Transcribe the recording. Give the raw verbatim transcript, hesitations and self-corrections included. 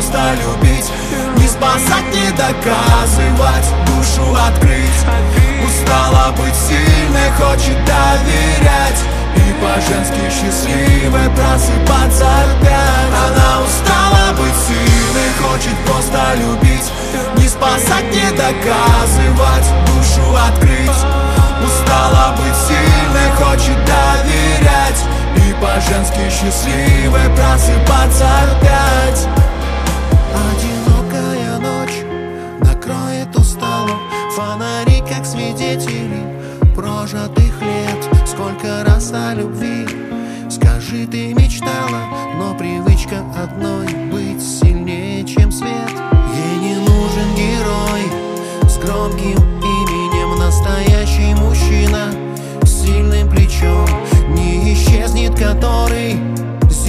просто любить, не спасать, не доказывать, душу открыть. Устала быть сильной, хочет доверять и по-женски счастливой просыпаться опять. Она устала быть сильной, хочет просто любить, не спасать, не доказывать, душу открыть. Устала быть сильной, хочет доверять и по-женски счастливой просыпаться опять. Одинокая ночь накроет усталым, фонари как свидетели прожитых лет. Сколько раз о любви, скажи, ты мечтала, но привычка одной быть сильнее, чем свет. Ей не нужен герой с громким именем, настоящий мужчина с сильным плечом, не исчезнет который